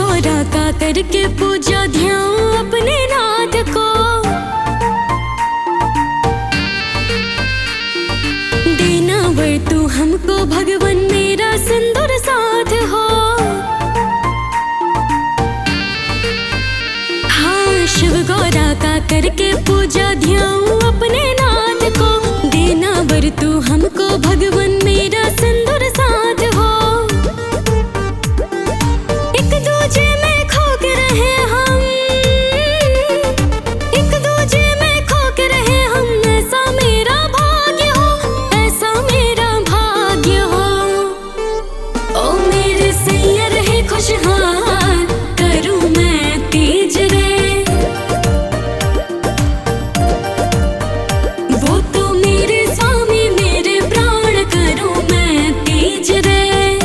गौरा का करके पूजा ध्यान अपने नाथ को। देना वर तू हमको भगवन मेरा सिंदूर साथ हो। हाँ शिव गौरा का करके पूजा ध्यान अपने नाथ को। देना वर तू हमको भगवन मेरा सिंदूर साथ हो। एक दूजे में खो के रहे हम, एक दूजे में खो के रहे हम, ऐसा मेरा भाग्य हो, ऐसा मेरा भाग्य हो। ओ मेरे सैया रहे खुशहाल, करूं मैं तीज रे। वो तो मेरे स्वामी मेरे प्राण, करूं मैं तीज रे।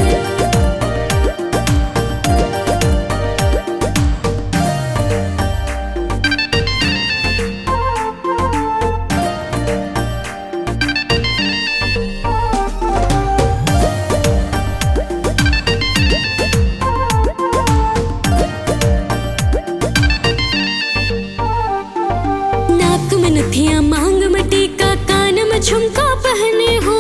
नाक में नथिया, मांग में टीका, कान में झुमका पहने हो।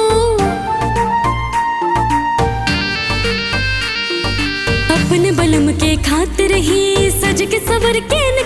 अपने बलम के खातिर ही सज के सवर के